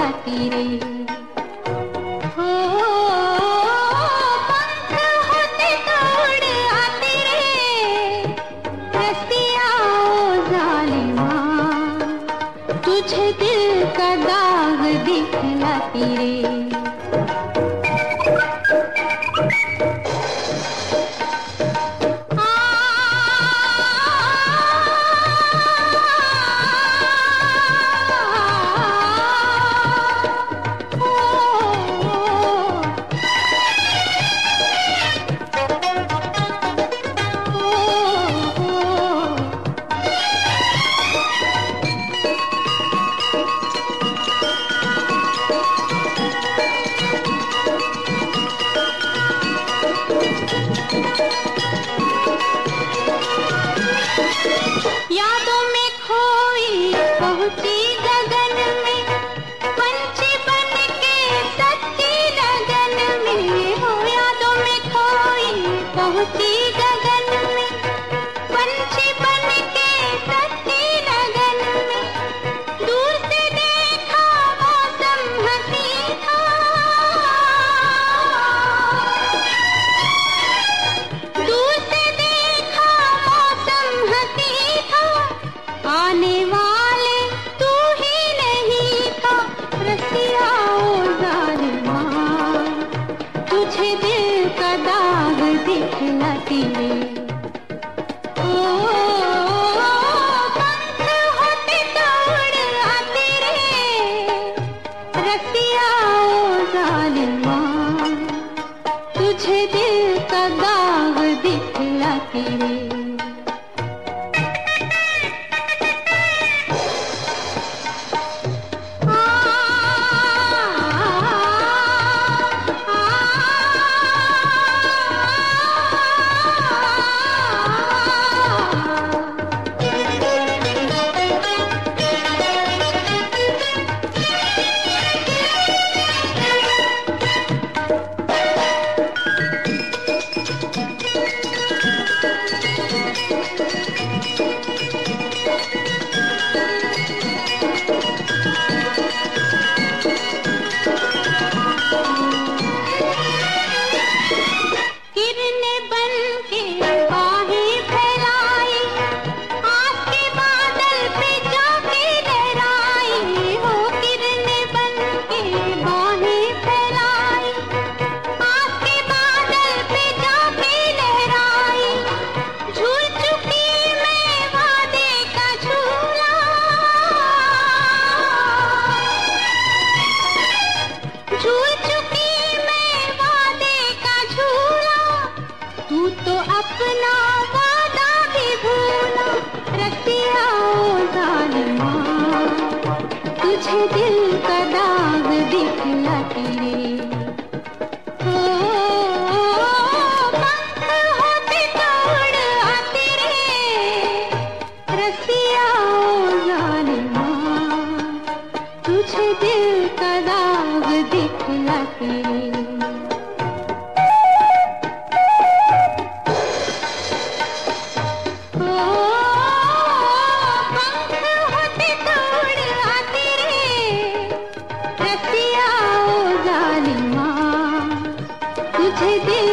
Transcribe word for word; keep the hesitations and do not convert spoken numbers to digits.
दिखलाती रे। हो पंख होते तोड़ आती रे, रसिया ओ जालिमा तुझे दिल का दाग दिखलाती रे। यादों में खोई पहुंची गगन में, पंछी बन के सच्ची लगन में। हो यादों में खोई पहुंची गगन में, पंछी बन के सच्ची लगन में। दूर से देखा मौसम हंसी था, दूर से देखा मौसम हंसी था। आने वाले तू ही नहीं था, रसिया ओ जालिमा तुझे दिल का दाग दिखलाती रे। ओ पंख होते तोड़ आते रे, रसिया ओ जालिमा तुझे दिल का दाग दिखलाती रे। तू तो अपना वादा भी भूला, रसिया ओ जालिमा तुझे दिल का दाग दिखलाती रे। हो पंख होते तोड़ आते रे, रसिया ओ जालिमा तुझे दिल का दाग दिखलाती रे। तुझे दिल